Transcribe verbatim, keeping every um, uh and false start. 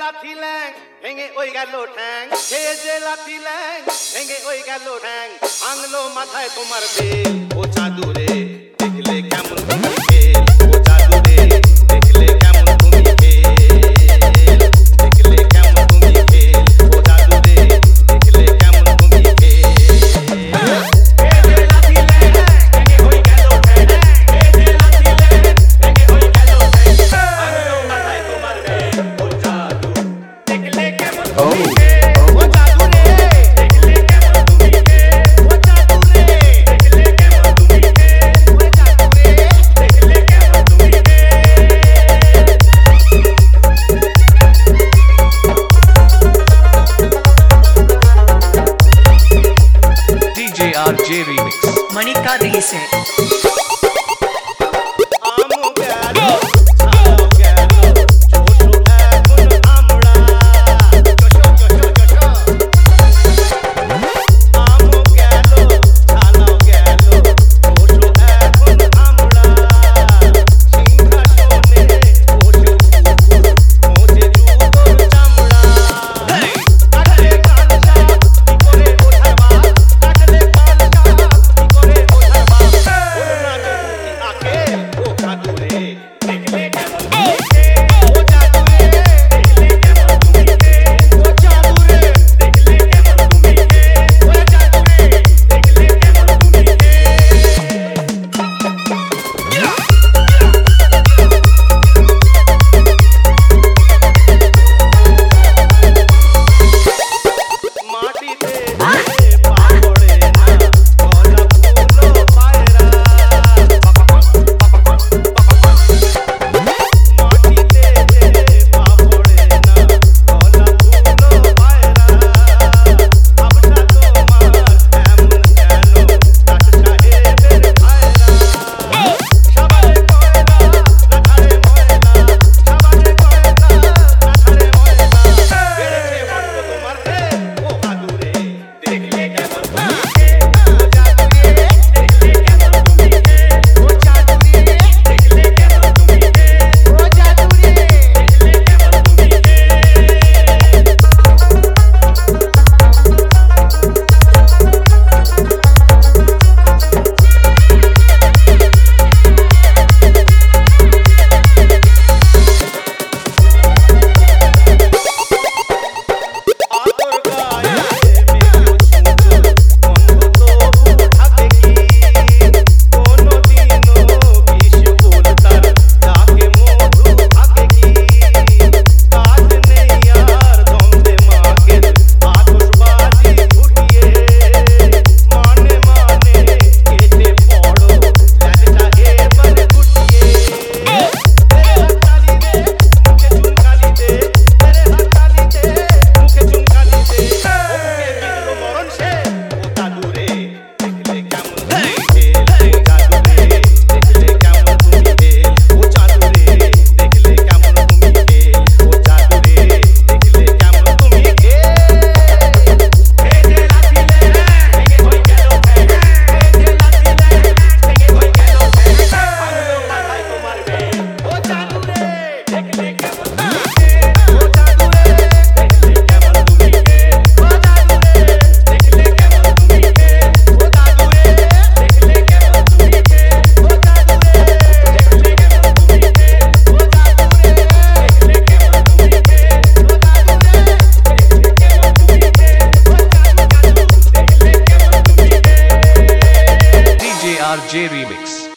লাঠি ল্যাং ভেঙে ওই গেল ঠ্যাং, সে যে লাঠি ল্যাং ভেঙে ওই গেল ঠ্যাং, ভাঙলো মাথায় তোমার বেল। ও চাদুরে দেখলে কেমন তুমি খেল, ও চাদুরে দেখলে কেমন তুমি খেল, দেখলে কেমন তুমি খেল, ও চাদুরে দেখলে কেমন তুমি খেল। R J Remix Manika Dese R J Remix